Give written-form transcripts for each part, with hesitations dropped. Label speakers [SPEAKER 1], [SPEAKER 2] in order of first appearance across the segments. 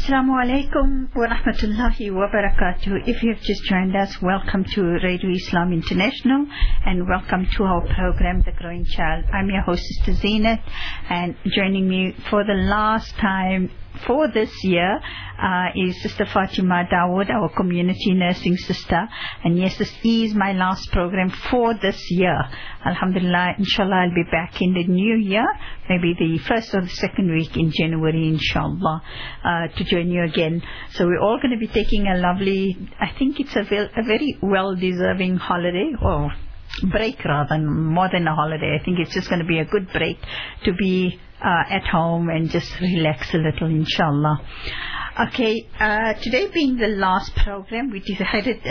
[SPEAKER 1] Assalamu alaikum wa rahmatullahi wa barakatuh. If you have just joined us, welcome to Radio Islam International and welcome to our program, The Growing Child. I'm your host, Sister Zeenat, and joining me for the last time for this year is Sister Fatima Dawood, our community nursing sister. And yes, this is my last program for this year. Alhamdulillah, inshallah, I'll be back in the new year, maybe the first or the second week in January, inshallah, to join you again. So we're all going to be taking a lovely, I think it's a very well-deserving holiday, or break rather, more than a holiday. I think it's just going to be a good break to be at home and just relax a little, inshallah. Okay, today being the last program, we decided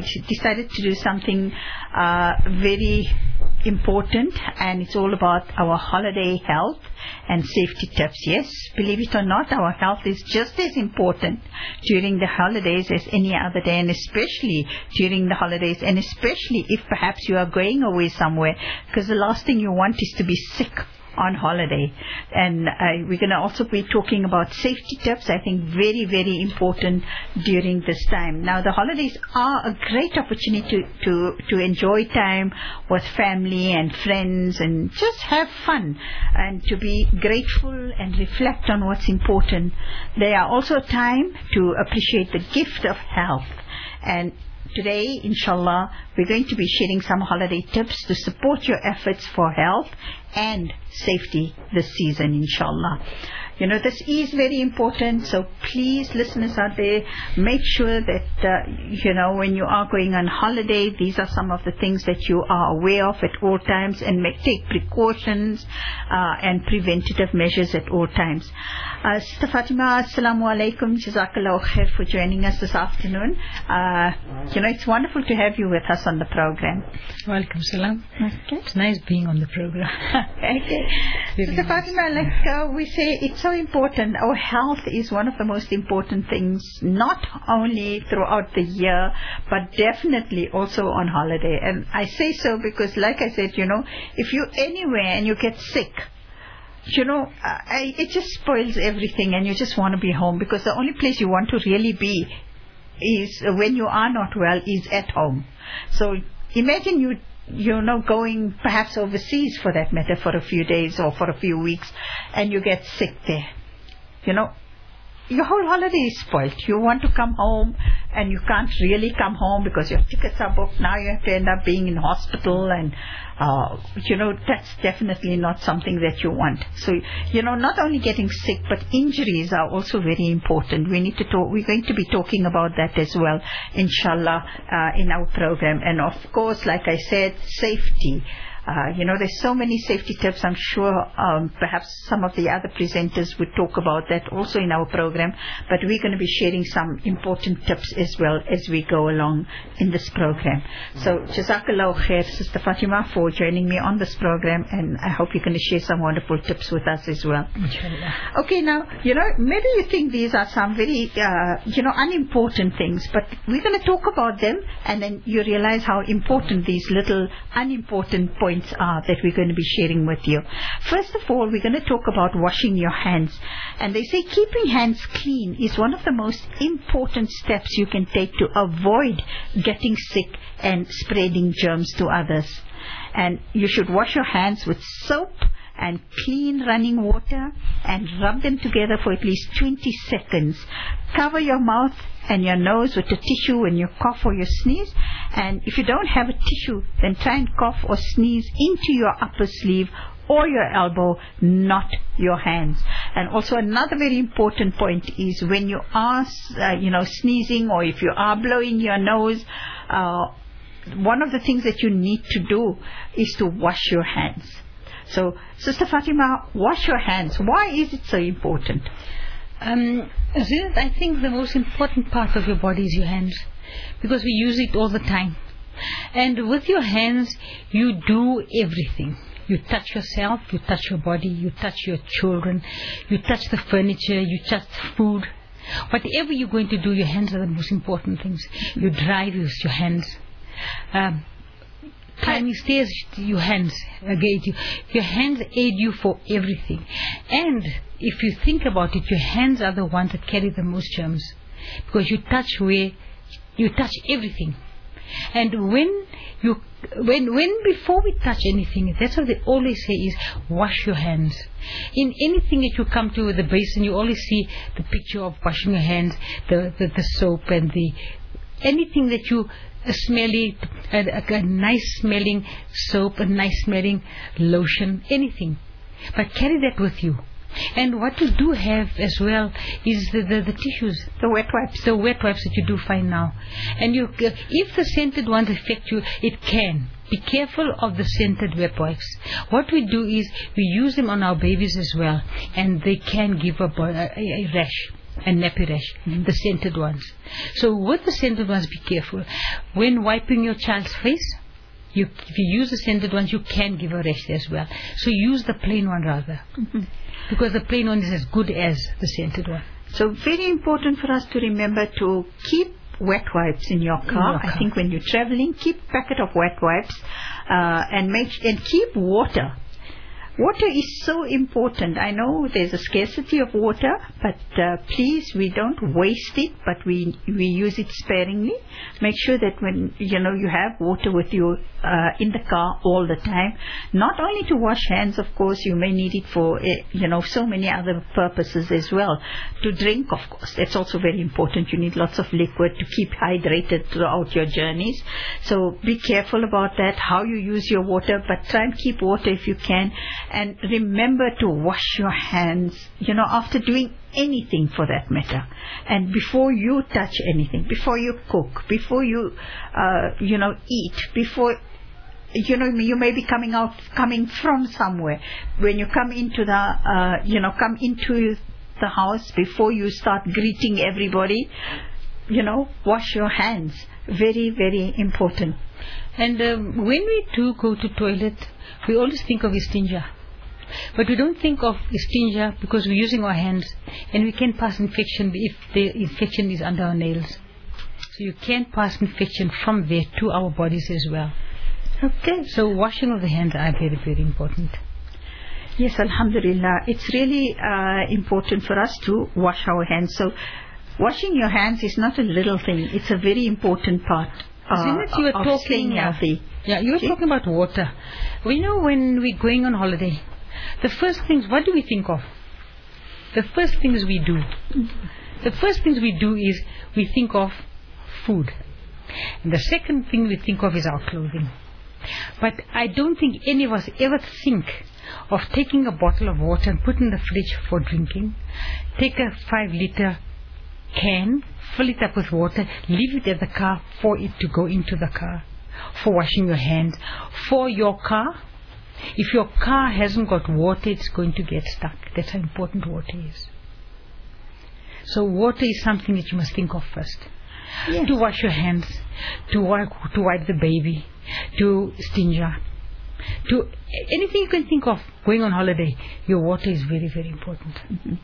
[SPEAKER 1] to do something very important, and it's all about our holiday health and safety tips. Yes, believe it or not, our health is just as important during the holidays as any other day, and especially during the holidays, and especially if perhaps you are going away somewhere, because the last thing you want is to be sick on holiday. And we're going to also be talking about safety tips, I think very, very important during this time. Now, the holidays are a great opportunity to enjoy time with family and friends and just have fun and to be grateful and reflect on what's important. They are also a time to appreciate the gift of health. And today, inshallah, we're going to be sharing some holiday tips to support your efforts for health and safety this season, inshallah. You know, this is very important, so please, listeners out there, make sure that, when you are going on holiday, these are some of the things that you are aware of at all times, and take precautions and preventative measures at all times. Sister Fatima, Assalamu alaikum, Jazakallah khair for joining us this afternoon. It's wonderful to have you with us on the program.
[SPEAKER 2] Welcome, salam.
[SPEAKER 1] Okay.
[SPEAKER 2] It's nice being on the program.
[SPEAKER 1] Okay. Sister Fatima, like we say, it's so important. Our health is one of the most important things, not only throughout the year, but definitely also on holiday. And I say so because, like I said, if you're anywhere and you get sick, it just spoils everything, and you just want to be home, because the only place you want to really be is when you are not well is at home. So imagine going perhaps overseas, for that matter, for a few days or for a few weeks, and you get sick there. Your whole holiday is spoiled. You want to come home and you can't really come home because your tickets are booked. Now you have to end up being in hospital, and that's definitely not something that you want. So, not only getting sick, but injuries are also very important. We're going to be talking about that as well, inshallah, in our program. And of course, like I said, safety. There's so many safety tips. I'm sure perhaps some of the other presenters would talk about that also in our program, but we're going to be sharing some important tips as well as we go along in this program. So, Jazakallah khair, Sister Fatima, for joining me on this program, and I hope you're going to share some wonderful tips with us as well.
[SPEAKER 2] Inshallah.
[SPEAKER 1] Okay, now, maybe you think these are some very, unimportant things, but we're going to talk about them, and then you realize how important these little unimportant points are that we're going to be sharing with you. First of all, we're going to talk about washing your hands. And they say keeping hands clean is one of the most important steps you can take to avoid getting sick and spreading germs to others. And you should wash your hands with soap and clean running water and rub them together for at least 20 seconds. Cover your mouth and your nose with a tissue when you cough or you sneeze. And if you don't have a tissue, then try and cough or sneeze into your upper sleeve or your elbow, not your hands. And also another very important point is when you are, sneezing, or if you are blowing your nose, one of the things that you need to do is to wash your hands. So, Sister Fatima, wash your hands. Why is it so important?
[SPEAKER 2] I think the most important part of your body is your hands, because we use it all the time. And with your hands, you do everything. You touch yourself, you touch your body, you touch your children, you touch the furniture, you touch food. Whatever you're going to do, your hands are the most important things. You drive with your hands. climbing stairs, your hands aid you. Your hands aid you for everything. And if you think about it, your hands are the ones that carry the most germs, because you touch everything. And when before we touch anything, that's what they always say is wash your hands. In anything that you come to the basin, you always see the picture of washing your hands, the soap and anything that you smelly, a nice smelling soap, a nice smelling lotion, anything. But carry that with you. And what you do have as well is the tissues, the wet wipes that you do find now. And if the scented ones affect you, it can. Be careful of the scented wet wipes. What we do is we use them on our babies as well, and they can give a rash. A nappy rash, the scented ones. So with the scented ones, be careful. When wiping your child's face, if you use the scented ones, you can give a rash as well. So use the plain one rather. Because the plain one is as good as the scented one.
[SPEAKER 1] So very important for us to remember to keep wet wipes in your car. I think when you're traveling, keep a packet of wet wipes and keep water. Water is so important. I know there's a scarcity of water, but please, we don't waste it, but we use it sparingly. Make sure that when you have water with you in the car all the time, not only to wash hands, of course, you may need it for so many other purposes as well. To drink, of course, that's also very important. You need lots of liquid to keep hydrated throughout your journeys. So be careful about that, how you use your water, but try and keep water if you can. And remember to wash your hands, after doing anything for that matter. And before you touch anything, before you cook, before you, eat, before, you may be coming from somewhere. When you come into the house, before you start greeting everybody, wash your hands. Very, very important.
[SPEAKER 2] And when we do go to toilet, we always think of istinja. But we don't think of istinja because we're using our hands, and we can pass infection if the infection is under our nails. So you can pass infection from there to our bodies as well.
[SPEAKER 1] Okay.
[SPEAKER 2] So washing of the hands are very, very important.
[SPEAKER 1] Yes, alhamdulillah. It's really important for us to wash our hands. So washing your hands is not a little thing. It's a very important part of staying healthy.
[SPEAKER 2] Yeah, you were talking about water. We know when we're going on holiday, the first things, what do we think of? The first things we do. The first things we do is we think of food. And the second thing we think of is our clothing. But I don't think any of us ever think of taking a bottle of water and put in the fridge for drinking. Take a 5-liter can, fill it up with water, leave it at the car for it to go into the car, for washing your hands. For your car, if your car hasn't got water, it's going to get stuck. That's how important water is. So water is something that you must think of first. Yes. To wash your hands, to wipe the baby, to stinja, to anything you can think of going on holiday, your water is very, very important.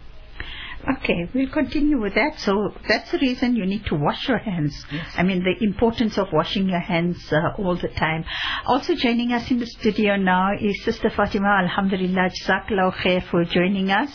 [SPEAKER 1] Okay, we'll continue with that. So that's the reason you need to wash your hands. Yes. I mean, the importance of washing your hands all the time. Also joining us in the studio now is Sister Fatima. Alhamdulillah, Jazakallah khair for joining us.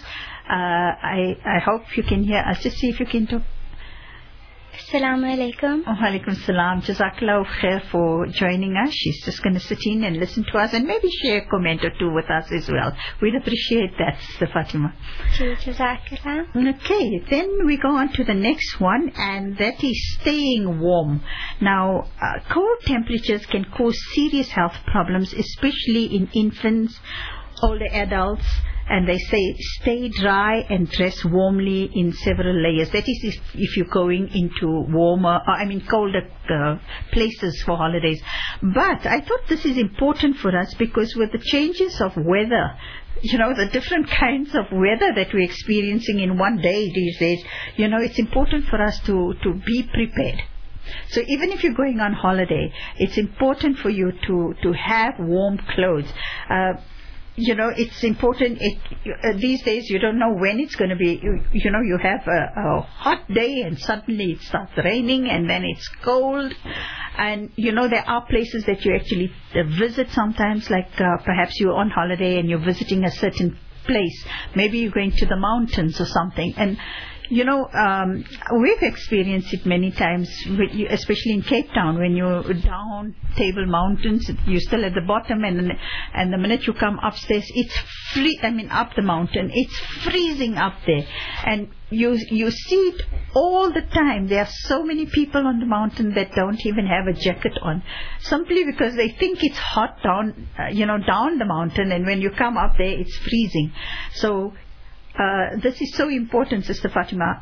[SPEAKER 1] I hope you can hear us. Just see if you can talk.
[SPEAKER 3] Assalamu alaikum.
[SPEAKER 1] Wa alaikum salam. Jazakallah khair for joining us. She's just going to sit in and listen to us and maybe share a comment or two with us as well. We'd appreciate that, Sister Fatima.
[SPEAKER 3] Jazakallah.
[SPEAKER 1] Okay, then we go on to the next one, and that is staying warm. Now, cold temperatures can cause serious health problems, especially in infants, older adults. And they say stay dry and dress warmly in several layers. That is if you're going into colder places for holidays. But I thought this is important for us because with the changes of weather, the different kinds of weather that we're experiencing in one day these days, it's important for us to be prepared. So even if you're going on holiday, it's important for you to have warm clothes. It's important. These days you don't know when it's going to be. You have a hot day and suddenly it starts raining and then it's cold. And there are places that you actually visit sometimes, like perhaps you're on holiday and you're visiting a certain place. Maybe you're going to the mountains or something. And we've experienced it many times, especially in Cape Town, when you're down Table Mountains, you're still at the bottom, and the minute you come upstairs, it's up the mountain, it's freezing up there, and you see it all the time. There are so many people on the mountain that don't even have a jacket on, simply because they think it's hot down the mountain, and when you come up there, it's freezing. So this is so important, Sister Fatima,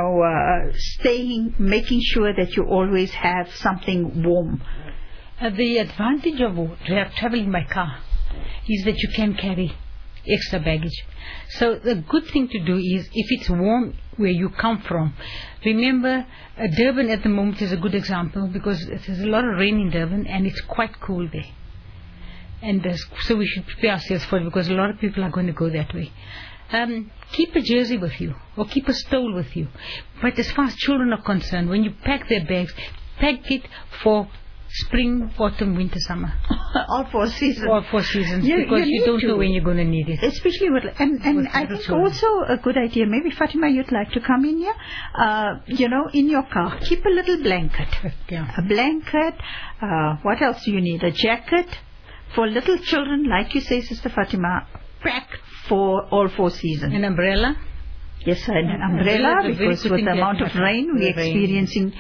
[SPEAKER 1] making sure that you always have something warm.
[SPEAKER 2] The advantage of traveling by car is that you can carry extra baggage. So the good thing to do is, if it's warm where you come from, remember Durban at the moment is a good example, because there's a lot of rain in Durban and it's quite cool there. And so we should prepare ourselves for it, because a lot of people are going to go that way. Keep a jersey with you, or keep a stole with you. But as far as children are concerned, when you pack their bags, pack it for spring, autumn, winter, summer.
[SPEAKER 1] All 4 seasons.
[SPEAKER 2] All 4 seasons, because you don't know when you're going to need it.
[SPEAKER 1] Especially and I think children. Also a good idea, maybe Fatima, you'd like to come in here, in your car, keep a little blanket.
[SPEAKER 2] Yeah.
[SPEAKER 1] A blanket, what else do you need? A jacket. For little children, like you say, Sister Fatima, pack for all 4 seasons.
[SPEAKER 2] An umbrella?
[SPEAKER 1] Yes, an umbrella, because with the amount of rain we're experiencing,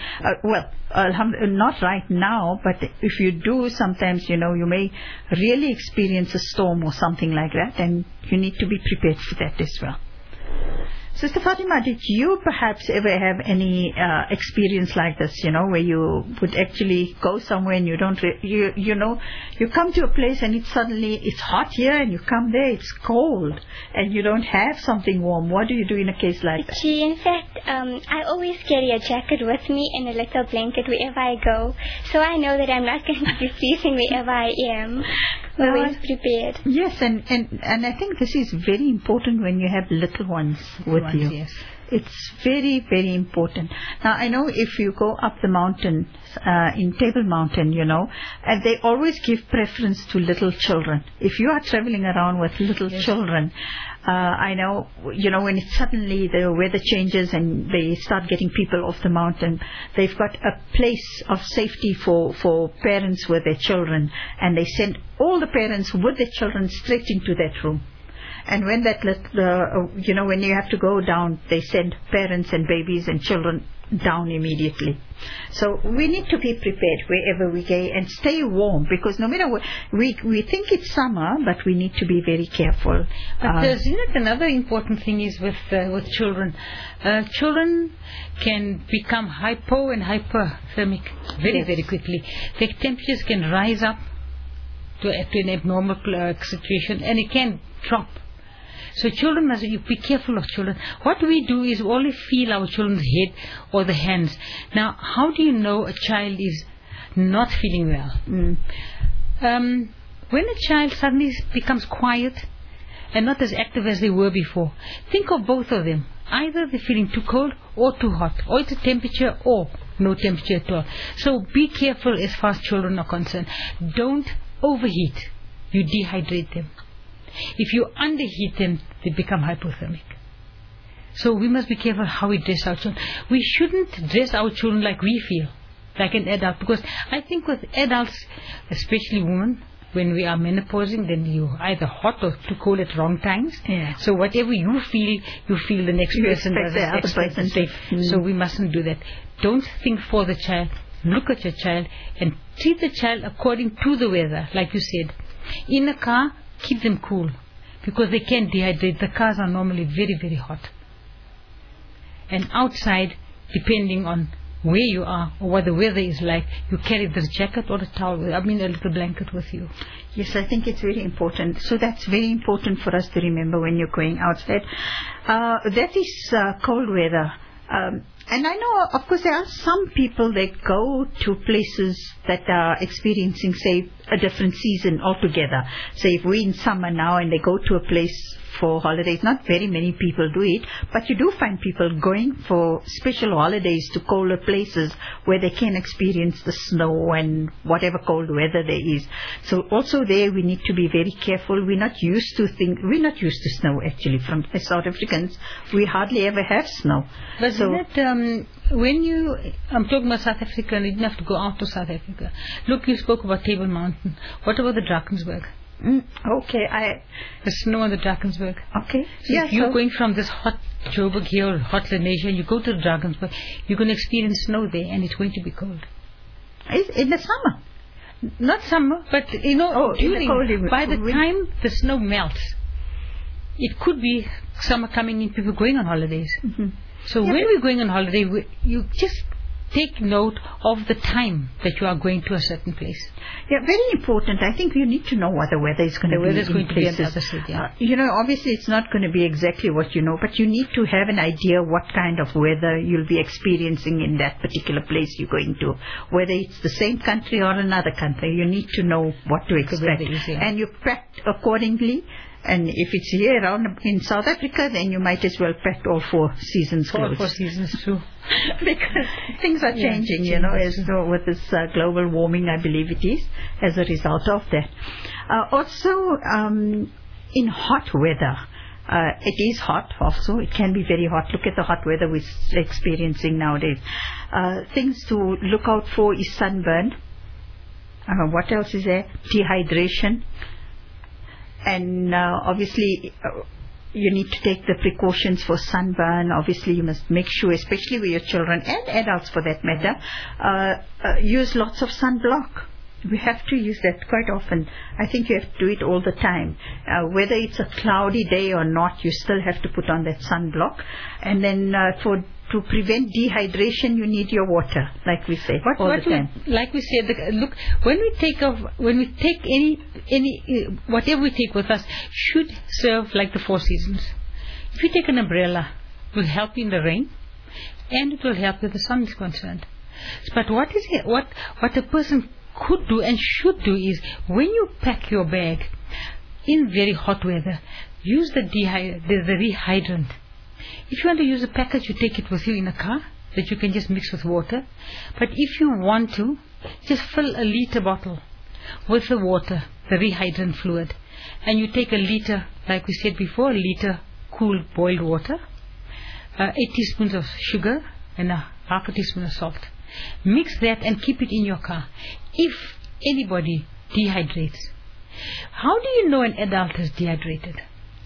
[SPEAKER 1] not right now, but if you do, sometimes, you may really experience a storm or something like that, and you need to be prepared for that as well. Sister Fatima, did you perhaps ever have any experience like this, where you would actually go somewhere and you don't, you come to a place and it's hot here, and you come there, it's cold, and you don't have something warm. What do you do in a case like that?
[SPEAKER 3] In fact, I always carry a jacket with me and a little blanket wherever I go, so I know that I'm not going to be freezing wherever I am. Always prepared.
[SPEAKER 1] Yes, and I think this is very important when you have little ones with you.
[SPEAKER 2] Yes.
[SPEAKER 1] It's very, very important. Now, I know if you go up the mountain, in Table Mountain, and they always give preference to little children. If you are traveling around with little children, I know, when it suddenly the weather changes and they start getting people off the mountain, they've got a place of safety for parents with their children, and they send all the parents with their children straight into that room. And when when you have to go down, they send parents and babies and children down immediately. So we need to be prepared wherever we go and stay warm, because no matter what, we think it's summer, but we need to be very careful.
[SPEAKER 2] But another important thing is with children. Children can become hypo and hyperthermic very, very quickly. Their temperatures can rise up to an abnormal situation, and it can drop. So children must be careful of children. What we do is only feel our children's head or the hands. Now, how do you know a child is not feeling well? When a child suddenly becomes quiet and not as active as they were before, think of both of them. Either they're feeling too cold or too hot, or it's a temperature or no temperature at all. So be careful as far as children are concerned. Don't overheat. You dehydrate them. If you underheat them, they become hypothermic. So we must be careful how we dress our children. We shouldn't dress our children like we feel, like an adult, because I think with adults, especially women, when we are menopausing, then you're either hot or too cold at wrong times.
[SPEAKER 1] Yeah.
[SPEAKER 2] So whatever you feel the next person does. So we mustn't do that. Don't think for the child. Look at your child and treat the child according to the weather, like you said. In a car, keep them cool, because they can dehydrate. The cars are normally very, very hot. And outside, depending on where you are or what the weather is like, you carry this jacket or a towel, a little blanket with you.
[SPEAKER 1] Yes, I think it's very important. So that's very important for us to remember when you're going outside. That is cold weather. And I know, of course, there are some people that go to places that are experiencing, say, a different season altogether. So if we're in summer now and they go to a place for holidays, not very many people do it, but you do find people going for special holidays to colder places where they can experience the snow and whatever cold weather there is. So also there we need to be very careful. We're not used to snow actually. From as South Africans, we hardly ever have snow.
[SPEAKER 2] But so I'm talking about South Africa, and you didn't have to go out to South Africa. Look, you spoke about Table Mountain. What about the Drakensberg?
[SPEAKER 1] Okay,
[SPEAKER 2] the snow on the Drakensberg.
[SPEAKER 1] Okay.
[SPEAKER 2] So if you're going from this hot Joburg here, or hot Lenasia, and you go to the Drakensberg, you're going to experience snow there, and it's going to be cold.
[SPEAKER 1] In the summer?
[SPEAKER 2] Not summer, but by the time the snow melts, it could be summer coming in, people going on holidays.
[SPEAKER 1] Mm-hmm.
[SPEAKER 2] So when we're going on holiday, you just take note of the time that you are going to a certain place.
[SPEAKER 1] Yeah, very important. I think you need to know what the weather is going to be. The weather is going to be in other cities. Obviously it's not going to be exactly what you know, but you need to have an idea what kind of weather you'll be experiencing in that particular place you're going to. Whether it's the same country or another country, you need to know what to expect. And you prep accordingly. And if it's here around in South Africa, then you might as well pack all 4 seasons clothes.
[SPEAKER 2] 4 seasons too.
[SPEAKER 1] Because things are changing, with this global warming, I believe it is, as a result of that. Also, in hot weather, it is hot also. It can be very hot. Look at the hot weather we're experiencing nowadays. Things to look out for is sunburn. What else is there? Dehydration. And obviously you need to take the precautions for sunburn. Obviously you must make sure, especially with your children and adults for that matter, use lots of sunblock. We have to use that quite often. I think you have to do it all the time. Whether it's a cloudy day or not, you still have to put on that sunblock. And then to prevent dehydration, you need your water, like we say, all the time.
[SPEAKER 2] Like we said, look, when we take whatever we take with us should serve like the 4 seasons. If you take an umbrella, it will help you in the rain, and it will help where the sun is concerned. But what a person could do and should do is, when you pack your bag in very hot weather, use the rehydrant. If you want to use a package, you take it with you in a car that you can just mix with water. But if you want to, just fill a liter bottle with the water, the rehydrant fluid, and you take a liter, like we said before, a liter cool boiled water, 8 teaspoons of sugar and half a teaspoon of salt. Mix that and keep it in your car. If anybody dehydrates, how do you know an adult is dehydrated?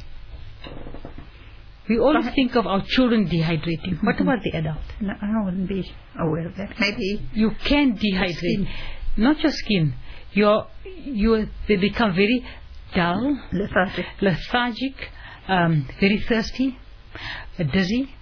[SPEAKER 2] We always think of our children dehydrating. What about the adult?
[SPEAKER 1] No, I wouldn't be aware of that. Maybe
[SPEAKER 2] you can dehydrate. Not your skin. They become very dull, lethargic, very thirsty, dizzy.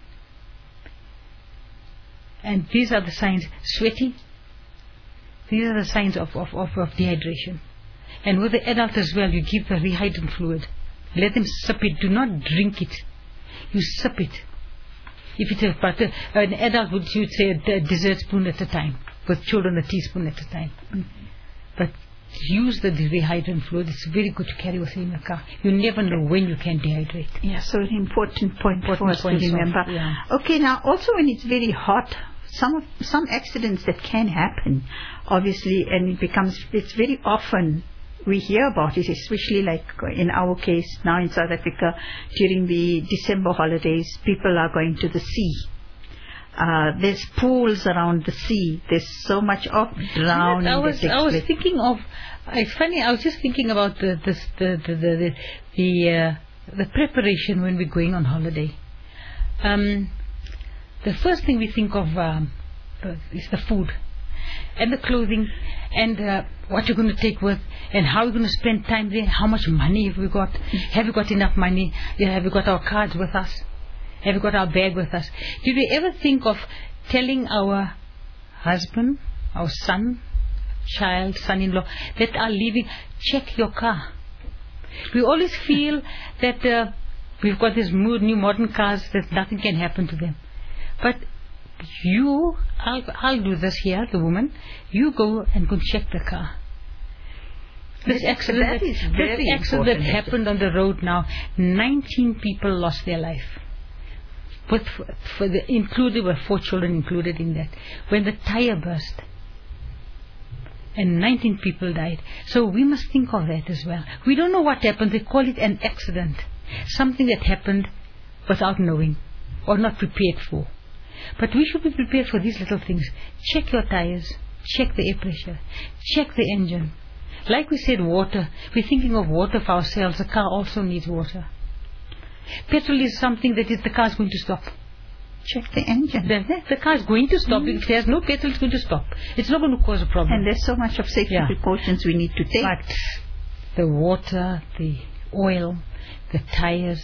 [SPEAKER 2] And these are the signs. Sweaty. These are the signs of dehydration. And with the adult as well, you give the rehydrant fluid. Let them sip it. Do not drink it. You sip it. If it's an adult would say a dessert spoon at a time. With children, a teaspoon at a time. Mm-hmm. But use the rehydrant fluid. It's very good to carry with you in the car. You never know when you can dehydrate.
[SPEAKER 1] Yeah, so an important point for us to remember. Okay, now also when it's very hot, some accidents that can happen, obviously, and it's very often we hear about it, especially like in our case now in South Africa, during the December holidays, people are going to the sea. There's pools around the sea. There's so much of drowning. I was
[SPEAKER 2] thinking of. It's funny. I was just thinking about the preparation when we're going on holiday. The first thing we think of is the food and the clothing and what you're going to take with and how you're going to spend time there. How much money have we got? Have we got enough money? Have we got our cards with us? Have we got our bag with us? Did we ever think of telling our husband, our son, child, son-in-law that are leaving, check your car? We always feel that we've got these new modern cars that nothing can happen to them. But I'll do this here, the woman. You go and check the car. This accident that happened on the road now, 19 people lost their life. Included were 4 children included in that. When the tire burst, and 19 people died. So we must think of that as well. We don't know what happened. They call it an accident. Something that happened without knowing or not prepared for. But we should be prepared for these little things. Check your tires. Check the air pressure. Check the engine. Like we said, water. We're thinking of water for ourselves. The car also needs water. Petrol is something that the car is going to stop.
[SPEAKER 1] Check the engine.
[SPEAKER 2] The car is going to stop. If there's no petrol, it's going to stop. It's not going to cause a problem.
[SPEAKER 1] And there's so much of safety precautions we need to take.
[SPEAKER 2] But the water, the oil, the tires,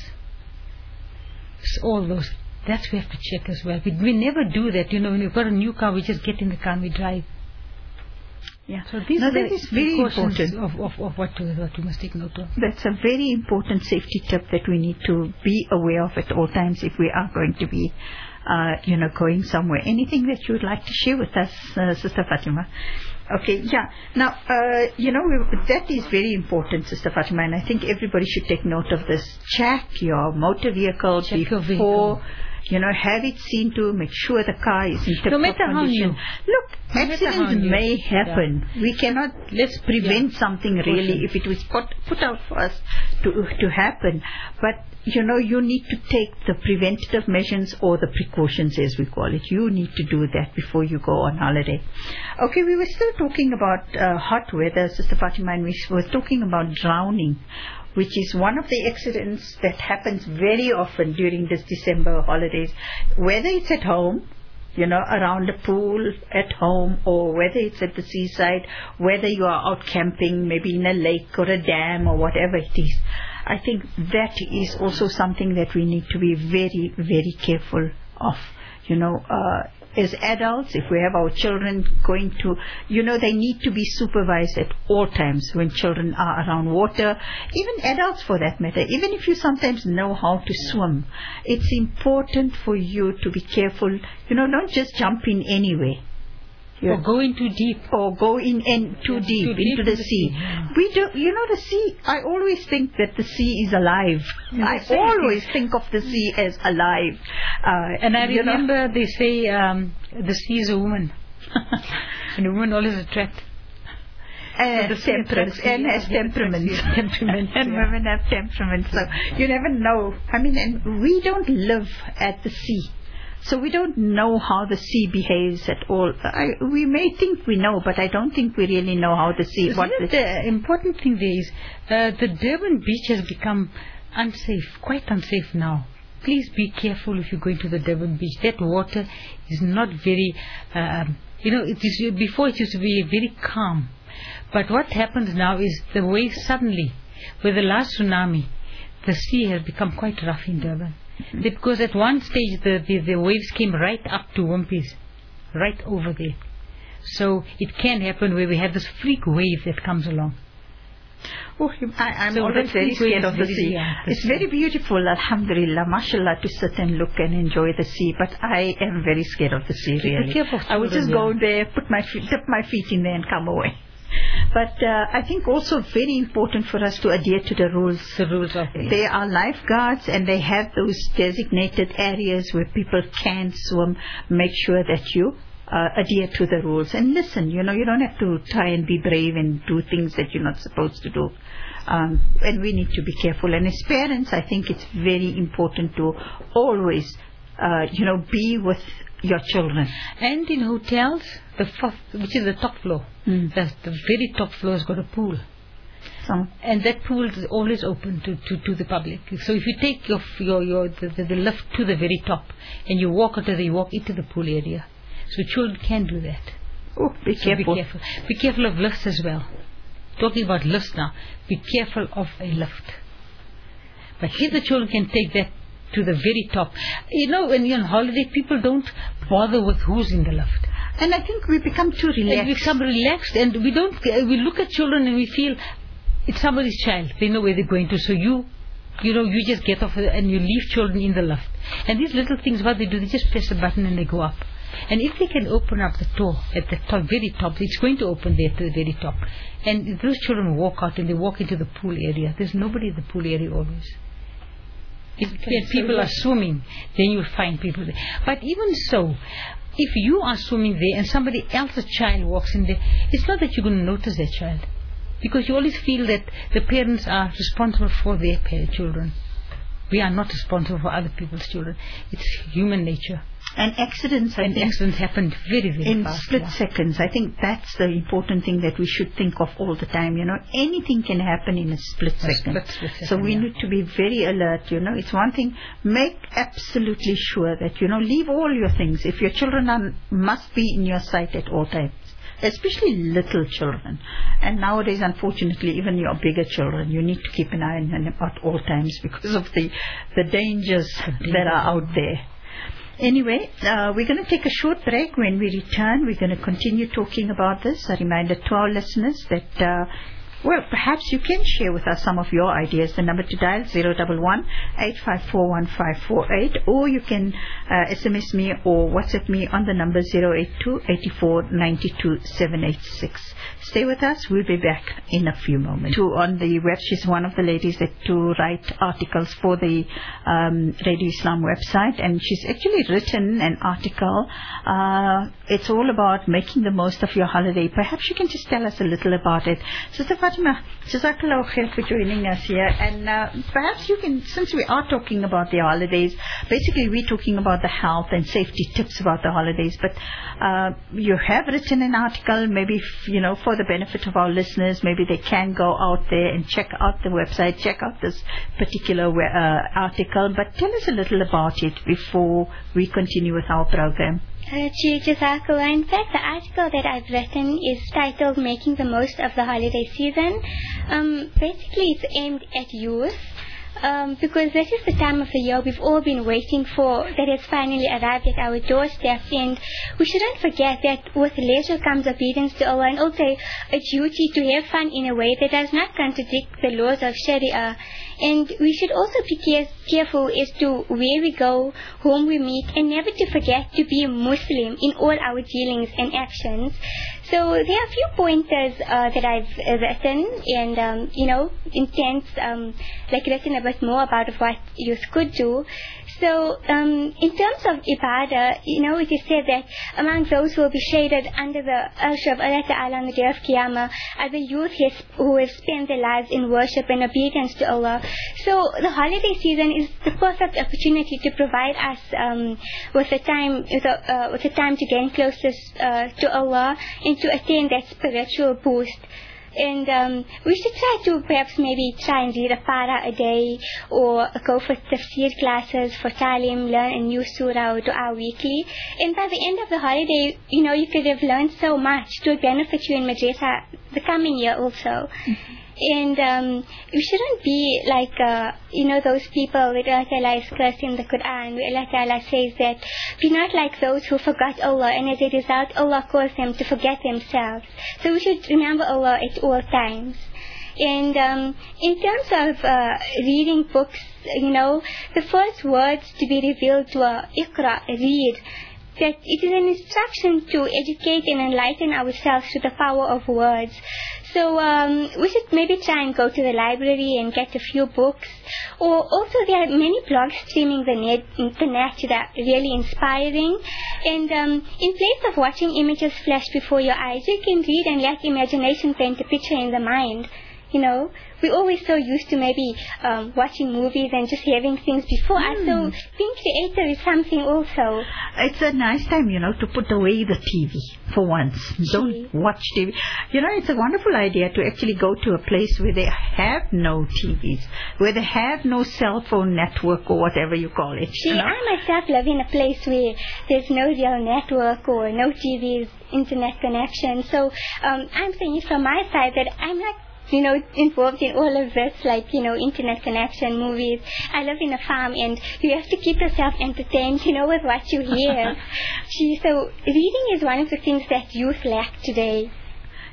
[SPEAKER 2] all those, that's we have to check as well. We never do that. When we've got a new car, we just get in the car and we drive.
[SPEAKER 1] Yeah.
[SPEAKER 2] So these are
[SPEAKER 1] that is very important
[SPEAKER 2] of what we must take note of.
[SPEAKER 1] That's a very important safety tip that we need to be aware of at all times if we are going to be, going somewhere. Anything that you would like to share with us, Sister Fatima? Okay, yeah. Now, that is very important, Sister Fatima, and I think everybody should take note of this. Check your motor vehicle before. Have it seen to, make sure the car is in tip-top condition. Look, accidents may happen. We cannot prevent something really if it was put out for us to happen. But, you need to take the preventative measures or the precautions as we call it. You need to do that before you go on holiday. Okay, we were still talking about hot weather, Sister Fatima, and we were talking about drowning, which is one of the accidents that happens very often during this December holidays, whether it's at home, around the pool at home, or whether it's at the seaside, whether you are out camping, maybe in a lake or a dam or whatever it is. I think that is also something that we need to be very, very careful of. As adults, if we have our children going to, they need to be supervised at all times when children are around water, even adults for that matter. Even if you sometimes know how to swim, it's important for you to be careful. Don't just jump in anyway.
[SPEAKER 2] Or go in too deep.
[SPEAKER 1] Or go in too deep into the sea.
[SPEAKER 2] Yeah.
[SPEAKER 1] We do, the sea, I always think that the sea is alive. I always think of the sea as alive.
[SPEAKER 2] And I remember they say the sea is a woman. And a woman always attracts.
[SPEAKER 1] And has temperaments. And women have temperaments. So you never know. And we don't live at the sea. So we don't know how the sea behaves at all. We may think we know, but I don't think we really know how the sea...
[SPEAKER 2] The important thing there is, the Durban beach has become unsafe, quite unsafe now. Please be careful if you're going to the Durban beach. That water is not very... before it used to be very calm. But what happens now is the waves suddenly, with the last tsunami, the sea has become quite rough in Durban. Because at one stage the waves came right up to Wimpies, right over there. So it can happen where we have this freak wave that comes along.
[SPEAKER 1] Oh, I'm always very scared of the sea. It's very beautiful, alhamdulillah, mashallah, to sit and look and enjoy the sea. But I am very scared of the sea, really. I would just go there, dip my feet in there and come away. But I think also very important for us to adhere to the rules.
[SPEAKER 2] The rules of it.
[SPEAKER 1] There are lifeguards and they have those designated areas where people can swim. Make sure that you adhere to the rules. And listen, you don't have to try and be brave and do things that you're not supposed to do. And we need to be careful. And as parents, I think it's very important to always, be with your children.
[SPEAKER 2] And in hotels, the fourth, which is the top floor, the very top floor has got a pool. And that pool is always open to the public. So if you take the lift to the very top and you walk into the pool area. So children can do that.
[SPEAKER 1] Oh, be careful.
[SPEAKER 2] Be careful of lifts as well. Talking about lifts now, be careful of a lift. But if the children can take that to the very top. When you're on holiday, people don't bother with who's in the lift.
[SPEAKER 1] And I think we become too relaxed.
[SPEAKER 2] And we look at children and we feel it's somebody's child. They know where they're going to. So you just get off and you leave children in the lift. And these little things, what they do, they just press a button and they go up. And if they can open up the door at the top, very top, it's going to open there to the very top. And if those children walk out and they walk into the pool area, there's nobody in the pool area always. If people are swimming, then you'll find people there. But even so, if you are swimming there and somebody else's child walks in there, it's not that you're going to notice that child. Because you always feel that the parents are responsible for their children. We are not responsible for other people's children. It's human nature.
[SPEAKER 1] And accidents
[SPEAKER 2] happen very, very
[SPEAKER 1] in
[SPEAKER 2] fast.
[SPEAKER 1] split seconds. I think that's the important thing that we should think of all the time. Anything can happen in a split second. So we need to be very alert. It's one thing. Make absolutely sure that leave all your things. If your children must be in your sight at all times, especially little children. And nowadays, unfortunately, even your bigger children, you need to keep an eye on them at all times because of the dangers that are out there. Anyway, we're going to take a short break. When we return, we're going to continue talking about this. A reminder to our listeners that perhaps you can share with us some of your ideas. The number to dial 011-854-1548, or you can SMS me or WhatsApp me on the number 082-84-92-786. Stay with us. We'll be back in a few moments. On the web, she's one of the ladies that write articles for the Radio Islam website, and she's actually written an article. It's all about making the most of your holiday. Perhaps you can just tell us a little about it. Sister Fatima, Jazakallah khair for joining us here. And perhaps you can, since we are talking about the holidays, basically we're talking about the health and safety tips about the holidays. But you have written an article, maybe, for the benefit of our listeners, maybe they can go out there and check out the website, check out this particular article. But tell us a little about it before we continue with our program.
[SPEAKER 3] Jazakallah. In fact, the article that I've written is titled Making the Most of the Holiday Season. Basically, it's aimed at youth. Because this is the time of the year we've all been waiting for, that has finally arrived at our doorstep, and we shouldn't forget that with leisure comes obedience to Allah, and also a duty to have fun in a way that does not contradict the laws of Sharia. And we should also be careful as to where we go, whom we meet, and never to forget to be a Muslim in all our dealings and actions. So there are a few pointers that I've written, and intents, written a bit more about what youth could do. So in terms of ibadah, it is said that among those who will be shaded under the arsh of Allah Ta'ala on the day of Qiyamah are the youth who have spent their lives in worship and obedience to Allah. So the holiday season is the perfect opportunity to provide us with a time to gain closest to Allah and to attain that spiritual boost. And we should try to perhaps try and read a para a day, or go for tafsir classes, for talim, learn a new surah or dua weekly. And by the end of the holiday, you could have learned so much to benefit you in madrasa the coming year also. Mm-hmm. And we shouldn't be like, those people that Allah Ta'ala is cursed in the Quran, where Allah Ta'ala says that be not like those who forgot Allah, and as a result Allah calls them to forget themselves. So we should remember Allah at all times. And in terms of reading books, the first words to be revealed were Iqra, read. That it is an instruction to educate and enlighten ourselves through the power of words. So we should maybe try and go to the library and get a few books. Or also there are many blogs streaming the internet that are really inspiring. And in place of watching images flash before your eyes, you can read and let imagination paint a picture in the mind. We're always so used to watching movies and just having things before us. So being creative is something also.
[SPEAKER 1] It's a nice time, to put away the TV for once. Don't watch TV. It's a wonderful idea to actually go to a place where they have no TVs, where they have no cell phone network or whatever you call it.
[SPEAKER 3] I myself live in a place where there's no real network or no TVs, internet connection. So I'm saying from my side that I'm not involved in all of this, internet connection, movies. I live in a farm, and you have to keep yourself entertained, with what you hear. So reading is one of the things that youth lack today.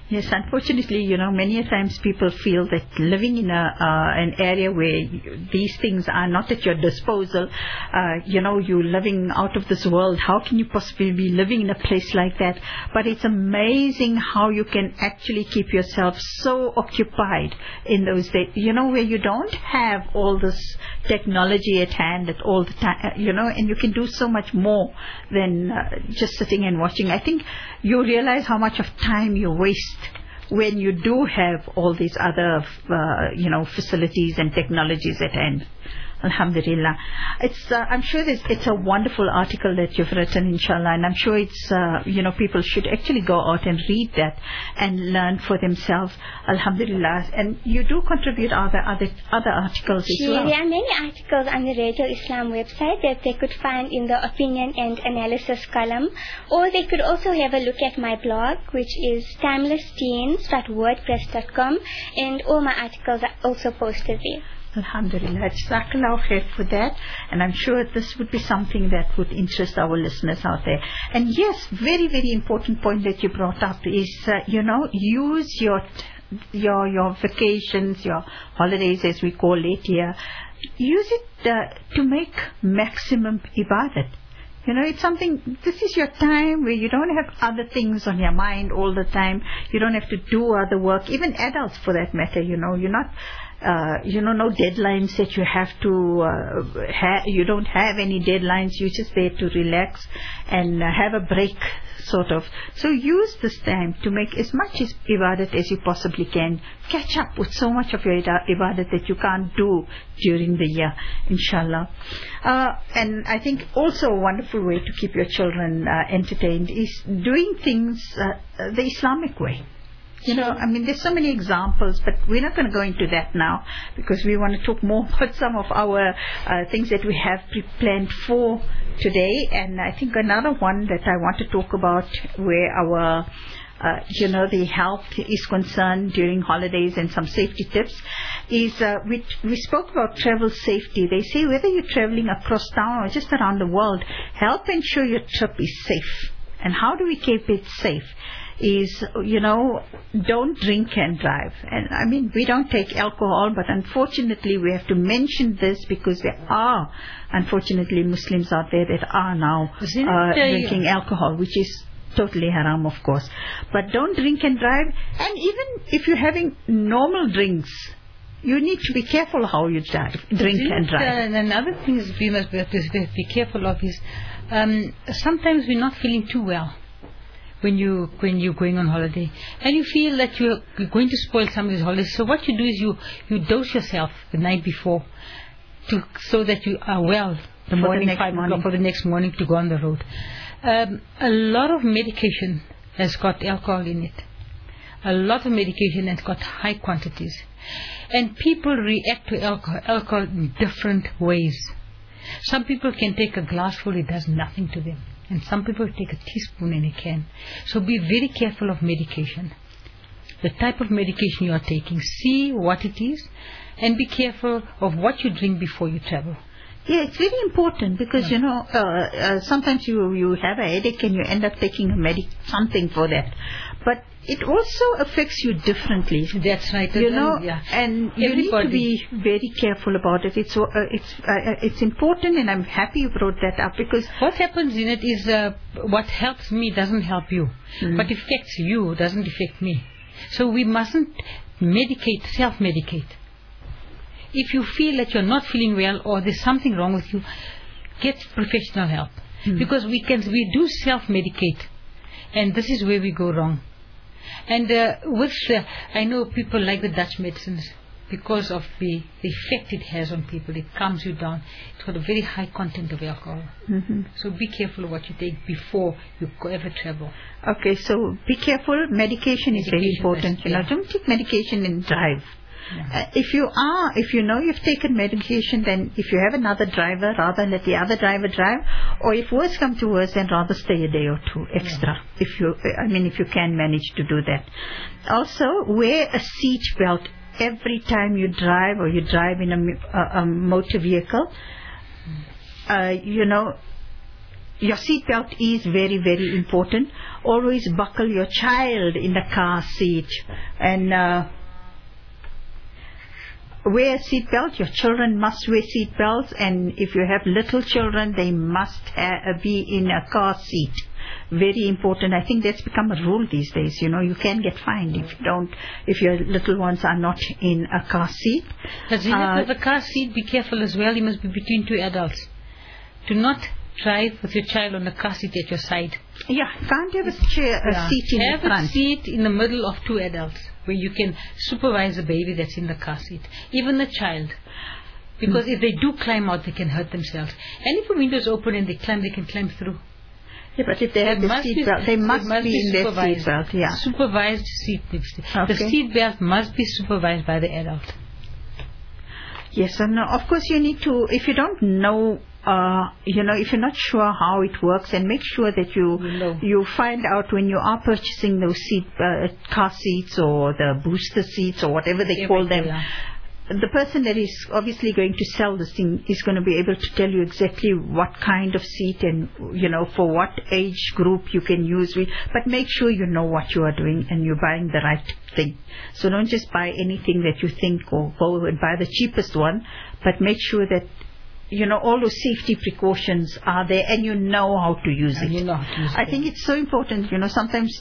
[SPEAKER 1] Yes, unfortunately, many a times people feel that living in an area where these things are not at your disposal, you're living out of this world. How can you possibly be living in a place like that? But it's amazing how you can actually keep yourself so occupied in those days, where you don't have all this technology at hand at all the time, and you can do so much more than just sitting and watching. I think you realize how much of time you waste when you do have all these other, facilities and technologies at hand. Alhamdulillah. I'm sure it's a wonderful article that you've written, inshallah, and I'm sure it's, people should actually go out and read that and learn for themselves. Alhamdulillah. And you do contribute other articles as well.
[SPEAKER 3] There are many articles on the Radio Islam website that they could find in the opinion and analysis column, or they could also have a look at my blog, which is timelessteens.wordpress.com, and all my articles are also posted there.
[SPEAKER 1] Alhamdulillah. Jazakallah khair for that. And I'm sure this would be something that would interest our listeners out there. And yes, very, very important point that you brought up is, use your vacations, your holidays as we call it here. Use it to make maximum ibadat. It's something, this is your time where you don't have other things on your mind all the time. You don't have to do other work. Even adults for that matter, you're not, no deadlines that you have to you don't have any deadlines. You're just there to relax and have a break, sort of. So use this time to make as much as ibadat as you possibly can. Catch up with so much of your ibadat that you can't do during the year, inshallah. And I think also a wonderful way to keep your children entertained is doing things the Islamic way. There's so many examples, but we're not going to go into that now because we want to talk more about some of our things that we have planned for today. And I think another one that I want to talk about where our the health is concerned during holidays and some safety tips is we spoke about travel safety. They say whether you're traveling across town or just around the world, help ensure your trip is safe. And how do we keep it safe? Is, don't drink and drive. And we don't take alcohol, but unfortunately we have to mention this because there are, unfortunately, Muslims out there that are now drinking alcohol, which is totally haram, of course. But don't drink and drive. And even if you're having normal drinks, you need to be careful how you drink and drive.
[SPEAKER 2] And another thing is we must be careful of is sometimes we're not feeling too well when you're going on holiday, and you feel that you're going to spoil somebody's holiday. So what you do is you dose yourself the night before, so that you are well the morning, 5 o'clock for the next morning to go on the road. A lot of medication has got alcohol in it. A lot of medication has got high quantities, and people react to alcohol in different ways. Some people can take a glassful, it does nothing to them. And some people take a teaspoon in a can. So be very careful of medication. The type of medication you are taking. See what it is. And be careful of what you drink before you travel.
[SPEAKER 1] Yeah, it's very important because, sometimes you have a headache and you end up taking something for that. But it also affects you differently.
[SPEAKER 2] That's right.
[SPEAKER 1] And you need to be very careful about it. It's important, and I'm happy you brought that up because
[SPEAKER 2] what happens in it is what helps me doesn't help you. What affects you doesn't affect me. So we mustn't self-medicate. If you feel that you're not feeling well or there's something wrong with you, get professional help. Because we do self-medicate, and this is where we go wrong. And I know people like the Dutch medicines because of the effect it has on people. It calms you down. It's got a very high content of alcohol. So be careful of what you take before you ever travel.
[SPEAKER 1] Okay, so be careful. Medication is very important. Don't take medication and drive. Yeah. If you know you've taken medication, then if you have another driver, rather let the other driver drive, or if worse come to worse, then rather stay a day or two extra. Yeah. If you can manage to do that. Also, wear a seat belt every time you drive or you drive in a motor vehicle. your seatbelt is very, very important. Always buckle your child in the car seat and wear a seatbelt. Your children must wear seatbelts, and if you have little children, they must be in a car seat. Very important. I think that's become a rule these days. You know, you can get fined if your little ones are not in a car seat.
[SPEAKER 2] With the car seat, be careful as well. You must be between two adults. Do not drive with your child on the car seat at your side.
[SPEAKER 1] Yeah, can't have a seat in the front.
[SPEAKER 2] Have a seat in the middle of two adults where you can supervise the baby that's in the car seat, even the child. Because if they do climb out, they can hurt themselves. And if the window is open and they can climb through.
[SPEAKER 1] Yeah, but if they have the seatbelt, they must be in their seatbelt. Yeah,
[SPEAKER 2] supervised seat.
[SPEAKER 1] Okay.
[SPEAKER 2] The seatbelt must be supervised by the adult.
[SPEAKER 1] Yes, and of course you need to. If you don't know, if you're not sure how it works, and make sure that you find out when you are purchasing those car seats or the booster seats or whatever they call them. The person that is obviously going to sell this thing is going to be able to tell you exactly what kind of seat and, for what age group you can use it. But make sure you know what you are doing and you're buying the right thing. So don't just buy anything that you think, or go and buy the cheapest one, but make sure that all those safety precautions are there and you know how to use it. I think it's so important. Sometimes,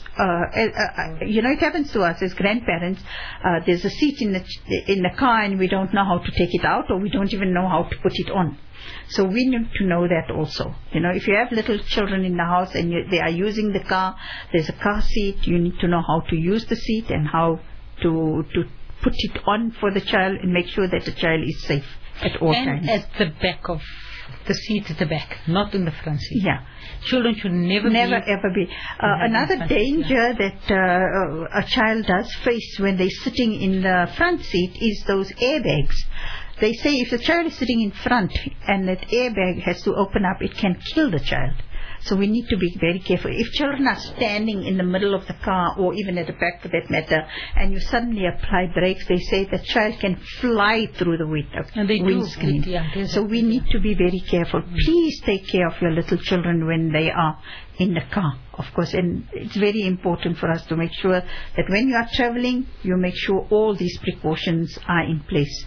[SPEAKER 1] it happens to us as grandparents. There's a seat in the car and we don't know how to take it out, or we don't even know how to put it on. So we need to know that also. If you have little children in the house and they are using the car, there's a car seat, you need to know how to use the seat and how to put it on for the child and make sure that the child is safe at all times.
[SPEAKER 2] At the back of the seat, at the back, not in the front seat.
[SPEAKER 1] Yeah.
[SPEAKER 2] Children should never
[SPEAKER 1] ever be. Another danger that a child does face when they're sitting in the front seat is those airbags. They say if the child is sitting in front and that airbag has to open up, it can kill the child. So we need to be very careful. If children are standing in the middle of the car, or even at the back for that matter, and you suddenly apply brakes, they say the child can fly through the windscreen. So we need to be very careful. Please take care of your little children when they are in the car, of course. And it's very important for us to make sure that when you are traveling, you make sure all these precautions are in place.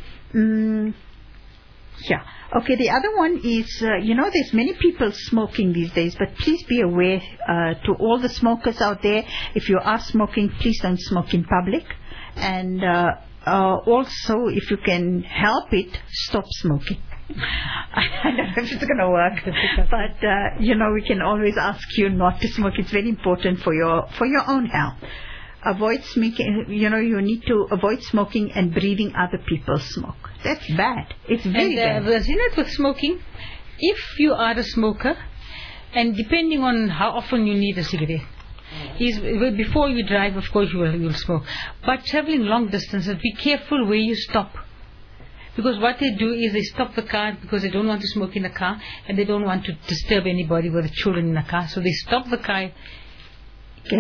[SPEAKER 1] Yeah. Okay, the other one is, there's many people smoking these days, but please be aware to all the smokers out there, if you are smoking, please don't smoke in public. And also, if you can help it, stop smoking. I don't know if it's going to work, but, we can always ask you not to smoke. It's very important for your own health. Avoid smoking. You need to avoid smoking and breathing other people's smoke. That's bad. It's very bad.
[SPEAKER 2] With smoking, if you are a smoker, and depending on how often you need a cigarette, before you drive, of course, you'll smoke. But traveling long distances, be careful where you stop. Because what they do is they stop the car because they don't want to smoke in the car, and they don't want to disturb anybody with the children in the car. So they stop the car. In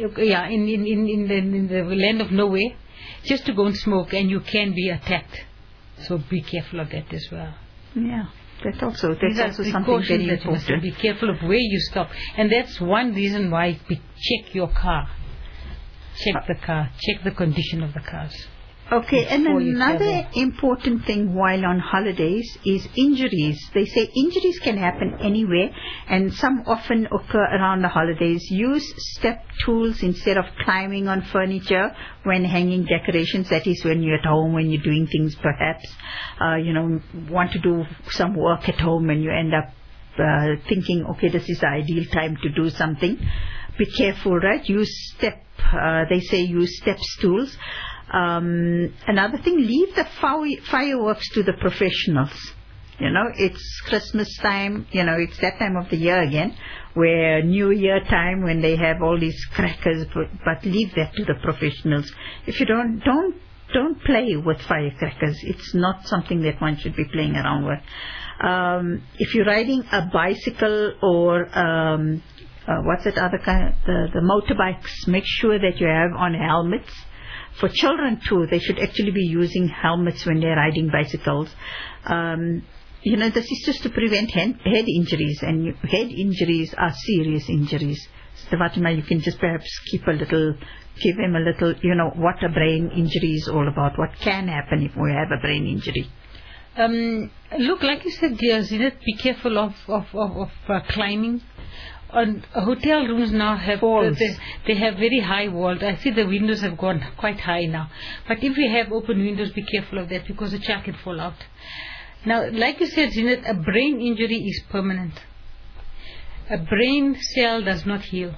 [SPEAKER 2] the land of nowhere, just to go and smoke, and you can be attacked. So be careful of that as well.
[SPEAKER 1] Yeah, that's also something very important.
[SPEAKER 2] Be careful of where you stop, and that's one reason why we check your car, check the car, check the condition of the cars.
[SPEAKER 1] Okay, and another important thing while on holidays is injuries. They say injuries can happen anywhere, and some often occur around the holidays. Use step tools instead of climbing on furniture when hanging decorations. That is when you're at home, when you're doing things perhaps, want to do some work at home, and you end up thinking, okay, this is the ideal time to do something. Be careful, right? They say use step stools. Another thing, leave the fireworks to the professionals. It's Christmas time, it's that time of the year again, where New Year time, when they have all these crackers, but leave that to the professionals. If you don't play with firecrackers. It's not something that one should be playing around with. If you're riding a bicycle or what's that other kind, the motorbikes, make sure that you have on helmets. For children too, they should actually be using helmets when they're riding bicycles. this is just to prevent head injuries, and head injuries are serious injuries. So Fatima, you can just perhaps give him a little, what a brain injury is all about, what can happen if we have a brain injury.
[SPEAKER 2] Look, like you said, dear Zinat, be careful of climbing. Hotel rooms now have they have very high walls. I see the windows have gone quite high now. But if you have open windows, be careful of that, because the child can fall out. Now, like you said, Zinat, a brain injury is permanent. A brain cell does not heal.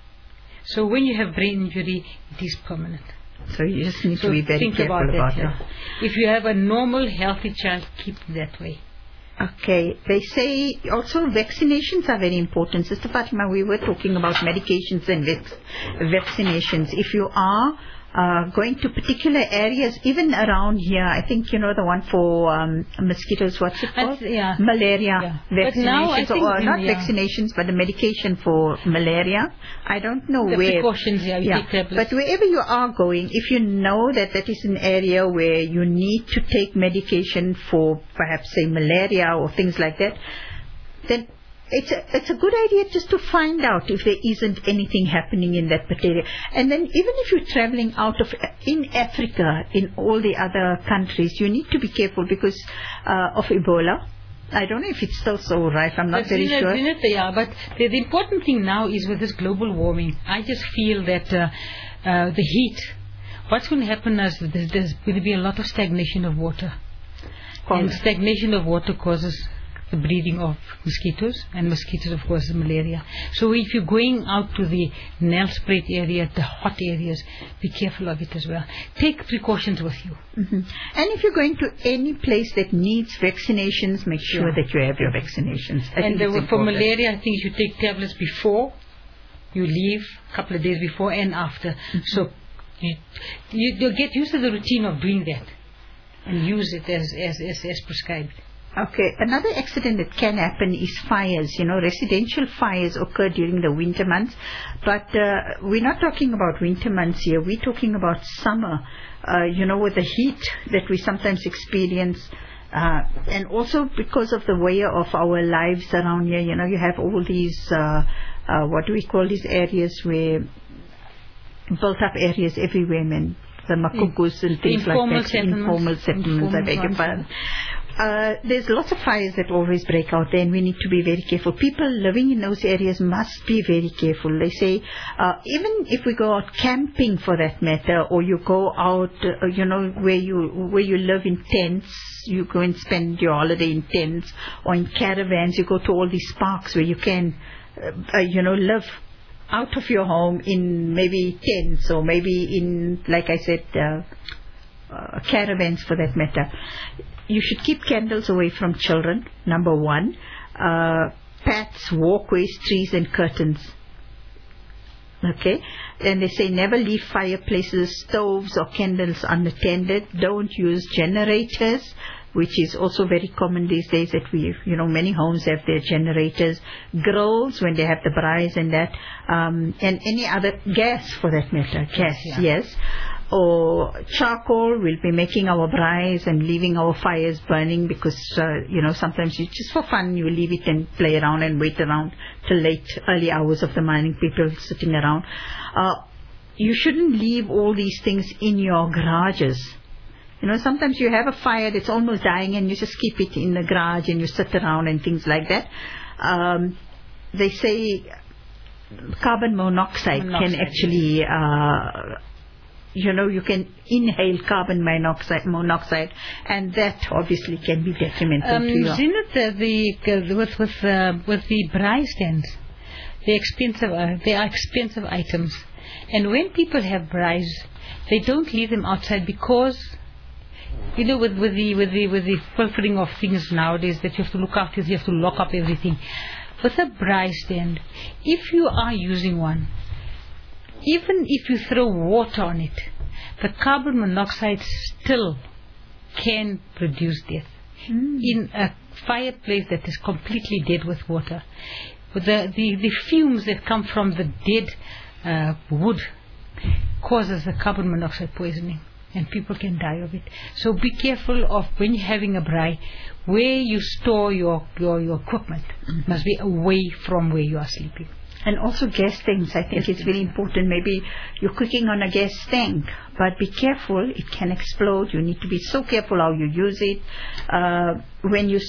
[SPEAKER 2] So when you have brain injury, it is permanent.
[SPEAKER 1] So you just need to be very careful about it.
[SPEAKER 2] If you have a normal, healthy child, keep it that way.
[SPEAKER 1] Okay. They say also vaccinations are very important. Sister Fatima, we were talking about medications and vaccinations. If you are going to particular areas, even around here, I think the one for mosquitoes, what's it called? Malaria vaccinations, or not vaccinations, but the medication for malaria. I don't know
[SPEAKER 2] the
[SPEAKER 1] where.
[SPEAKER 2] Precautions, take tablets.
[SPEAKER 1] But wherever you are going, if you know that is an area where you need to take medication for perhaps say malaria or things like that, then it's a good idea just to find out if there isn't anything happening in that particular. And then even if you're traveling in Africa, in all the other countries, you need to be careful because of Ebola. I don't know if it's still so right. I'm not very sure.
[SPEAKER 2] But the important thing now is with this global warming, I just feel that the heat, what's going to happen is there's going to be a lot of stagnation of water. And stagnation of water causes the breeding of mosquitoes, and mosquitoes of course is malaria. So if you're going out to the Nelspruit area, the hot areas, be careful of it as well. Take precautions with you.
[SPEAKER 1] And if you're going to any place that needs vaccinations, make sure that you have your vaccinations.
[SPEAKER 2] For malaria, I think you should take tablets before you leave, a couple of days before and after. So you'll get used to the routine of doing that and use it as prescribed.
[SPEAKER 1] Okay, another accident that can happen is fires. Residential fires occur during the winter months, but we're not talking about winter months here. We're talking about summer, with the heat that we sometimes experience, and also because of the way of our lives around here. You have all these, what do we call these areas where built up areas everywhere, man. The makukus and things like that. Informal settlements, I beg your pardon. There's lots of fires that always break out there, and we need to be very careful. People living in those areas must be very careful. They say, even if we go out camping for that matter, or you go out, where you live in tents, you go and spend your holiday in tents, or in caravans, you go to all these parks where you can, live out of your home in maybe tents, or maybe in, like I said, caravans for that matter. You should keep candles away from children, number one. Paths, walkways, trees and curtains. Okay? And they say never leave fireplaces, stoves or candles unattended. Don't use generators, which is also very common these days that many homes have their generators. Grills when they have the braais and that. And any other gas for that matter. Gas, yes. Or charcoal, we'll be making our braais and leaving our fires burning because, sometimes you just for fun, you leave it and play around and wait around till early hours of the morning, people sitting around. You shouldn't leave all these things in your garages. Sometimes you have a fire that's almost dying and you just keep it in the garage and you sit around and things like that. They say carbon monoxide can actually... you can inhale carbon monoxide, and that obviously can be detrimental to you.
[SPEAKER 2] With the braai stands, they are expensive items, and when people have braais, they don't leave them outside because, with the filtering of things nowadays that you have to look after, you have to lock up everything. With a braai stand, if you are using one, even if you throw water on it, the carbon monoxide still can produce death. In a fireplace that is completely dead with water, the fumes that come from the dead wood causes the carbon monoxide poisoning. and people can die of it. So be careful of when you're having a braai, where you store your equipment must be away from where you are sleeping.
[SPEAKER 1] And also gas tanks, I think it's very important. Maybe you're cooking on a gas tank, but be careful, it can explode. You need to be so careful how you use it. When you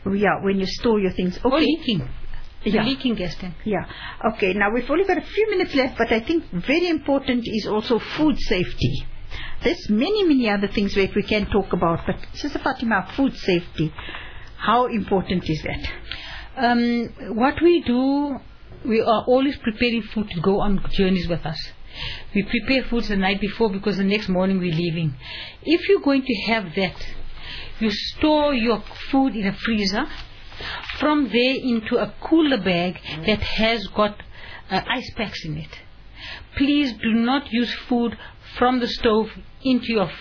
[SPEAKER 1] store your things. Okay.
[SPEAKER 2] Or leaking. Leaking gas tank.
[SPEAKER 1] Yeah. Okay, now we've only got a few minutes left, but I think very important is also food safety. There's many other things that we can talk about, but Sister Fatima, food safety, how important is that?
[SPEAKER 2] What we do, we are always preparing food to go on journeys with us. We prepare foods the night before because the next morning we're leaving. If you're going to have that, you store your food in a freezer, from there into a cooler bag that has got ice packs in it. Please do not use food from the stove into your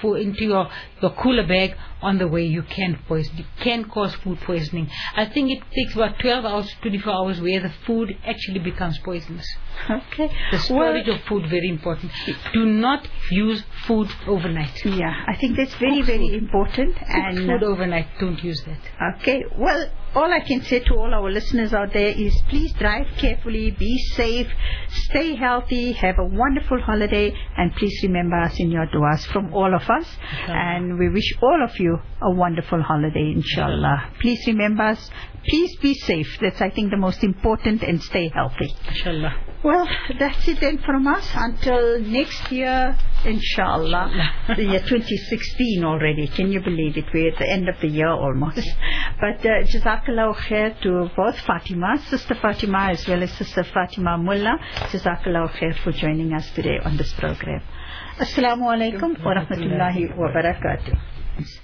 [SPEAKER 2] cooler bag on the way. You can poison. You can cause food poisoning. I think it takes about 12 hours, 24 hours where the food actually becomes poisonous.
[SPEAKER 1] Okay.
[SPEAKER 2] The storage of food, very important. Do not use food overnight.
[SPEAKER 1] Yeah, I think that's very important.
[SPEAKER 2] And food overnight, don't use that.
[SPEAKER 1] Okay. Well, all I can say to all our listeners out there is please drive carefully, be safe, stay healthy, have a wonderful holiday, and please remember us in your du'as from all of us. And we wish all of you a wonderful holiday, inshallah. Please remember us. Please be safe. That's, I think, the most important, and stay healthy.
[SPEAKER 2] Inshallah.
[SPEAKER 1] Well, that's it then from us until next year, inshallah. The year 2016 already. Can you believe it? We're at the end of the year almost. But Jazakallah khair to both Fatima, Sister Fatima as well as Sister Fatima Mullah. Jazakallah khair for joining us today on this program. Assalamu alaikum wa rahmatullahi wa barakatuh.